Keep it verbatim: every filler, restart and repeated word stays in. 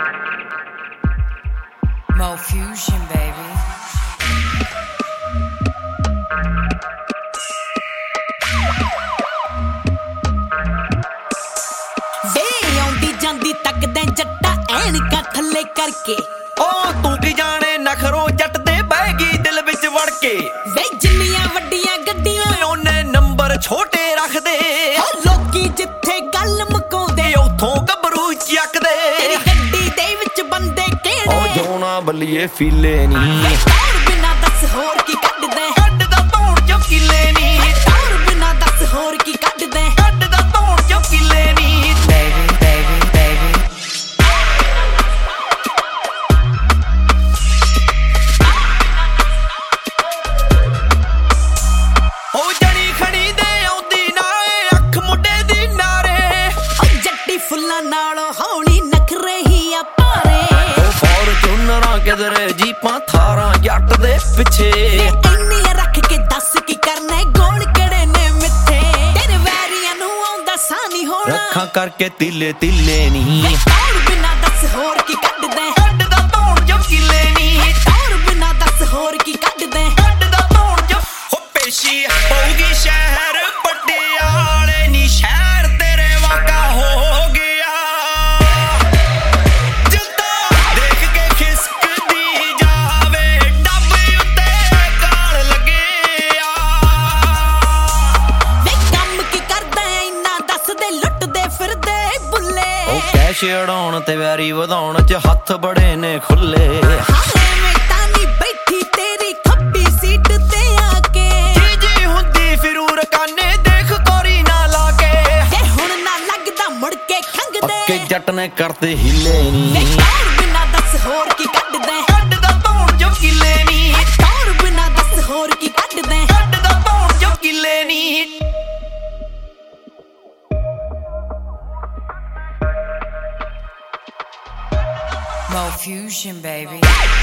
Mo Fusion, baby. ਵੇ ਆਉਂਦੀ ਜਾਂਦੀ ਤੱਕਦੇ ਜੱਟਾ ਐਨਕਾਂ ਥੱਲੇ ਕਰਕੇ ਉਹ ਤੂੰ ਕੀ ਜਾਣੇ ਨਖਰੋ ਜੱਟ ਦੇ ਬਹਿ ਗਈ ਦਿਲ ਵਿੱਚ ਵੜ ਕੇ ਵੇ ਜਿੰਨੀਆਂ ਵੱਡੀਆਂ ਗੱਡੀਆਂ ਉਹਨੇ ਨੰਬਰ ਛੋਟੇ ਰੱਖਦੇ ਲੋਕੀ ਜਿੱਥੇ ਗੱਲ ਮੁਕਾਉਂਦੇ ਉਥੋਂ ਗੱਭਰੂ ਚੱਕਦੇ ਤੇਰੀ ਗੱਡੀ ਦੇ ਵਿੱਚ ਬੰਦੇ ਕਿਹੜੇ ਉਹ ਜੋਨਾ ਬੱਲੀਏ ਫੀਲੇ ਨੀ ਤਾਰ ਬਿਨਾ ਦੱਸ ਹੋਰ ਕੀ ਕੱਢਦੇ ਕੱਢਦਾ ਧੌਣ ਜੋ ਕਿਲੇ ਨੀ ਤਾਰ ਬਿਨਾ ਦੱਸ ਹੋਰ ਕੀ ਕੱਢਦੇ ਕੱਢਦਾ ਧੌਣ ਜੋ ਕਿਲੇ ਨੀ Baby, baby, baby. ਉਹ ਜਣੀ ਖਣੀ ਦੇ ਆਉਂਦੀ ਨਾ ਅੱਖ ਮੁੰਡੇ ਦੀ ਨਾਰੇ ਉਹ ਜੱਟੀ ਫੁੱਲਾਂ ਨਾਲੋਂ ਹੌਲੀ ਨਖਰੇ ਹੀ ਆ ਪਾਰੇ ਉਹ ਫੋਰਚੂਨਰਾਂ ਕਿਧਰੇ ਜੀਪਾਂ ਥਾਰਾਂ ਜੱਟ ਦੇ ਪਿੱਛੇ ਇੰਨੀਆਂ ਰੱਖ ਕੇ ਦੱਸ ਕੀ ਕਰਨਾ ਗੋਲ ਕਿਹੜੇ ਨੇ ਮਿੱਥੇ ਤੇਰੇ ਵੈਰੀਆਂ ਨੂੰ ਆਉਂਦਾ ਸਾਂ ਨਹੀਂ ਹੋਣਾ ਰੱਖਾਂ ਕਰਕੇ ਤਿੱਲੇ ਤਿੱਲੇ ਨੀ ਤਾਰ ਬਿਨਾ ਦੱਸ ਹੋਰ ਕੀ ਕੱਢਦੇ ਕੱਢਦਾ ਧੌਣ ਜੋ ਕਿਲੇ ਨੀ ਤਾਰ ਬਿਨਾ ਦੱਸ ਹੋਰ ਕੀ ਕੱਢਦੇ ਕੱਢਦਾ ਧੌਣ ਜੋ ਹੋ ਪੇਸ਼ੀ ਹੋਊਗੀ ਸ਼ਹਿਰ ਪਟਿਆਲੇ ਨੀ ਸ਼ਹਿਰ ਤੇਰੇ ਵਾਕਾ ਹੋ ਗਿਆ ਜਿੱਦਾਂ ਦੇਖ ਕੇ ਖਿਸਕਦੀ ਜਾਵੇ ਡੱਬ ਉੱਤੇ ਕਾਲ ਲੱਗਿਆ ਵੇ ਕੰਮ ਕੀ ਕਰਦਾ ਇੰਨਾ ਦੱਸਦੇ ਲੁੱਟਦੇ ਫਿਰਦੇ ਬੁੱਲੇ ਉਹ ਕੈਸ਼ ਉਡਾਉਣ ਤੇ ਵੈਰੀ ਵਧਾਉਣ ਚ ਹੱਥ ਬੜੇ ਨੇ ਖੁੱਲੇ ਹਾਲੇ ਮੈਂ ਤਾਂ ਨਹੀਂ ਬੈਠੀ ਤੇਰੀ ਖੱਬੀ ਸੀਟ ਤੇ ਆ ਕੇ ਜੀ ਜੀ ਹੁੰਦੀ ਫਿਰੂਰ ਕਾਨੇ ਦੇਖ ਕੋਰੀ ਨਾ ਲਾ ਕੇ ਜੇ ਹੁਣ ਨਾ ਲੱਗਦਾ ਮੁੜ ਕੇ ਪੱਕੇ ਖੰਗਦੇ ਜੱਟ ਨੇ ਕਰਤੇ ਹਿੱਲੇ ਵੇ ਨੀ ਤਾਰ ਬਿਨਾ ਦੱਸ ਹੋਰ ਕੀ ਕੱਢਦੇ ਕੱਢਦਾ ਧੌਣ ਜੋ ਕਿਲੇ ਨੀ ਤਾਰ ਬਿਨਾ ਦੱਸ ਹੋਰ ਕੀ ਕੱਢਦੇ ਕੱਢਦਾ ਧੌਣ ਜੋ ਕਿਲੇ ਨੀ Mo Fusion, baby.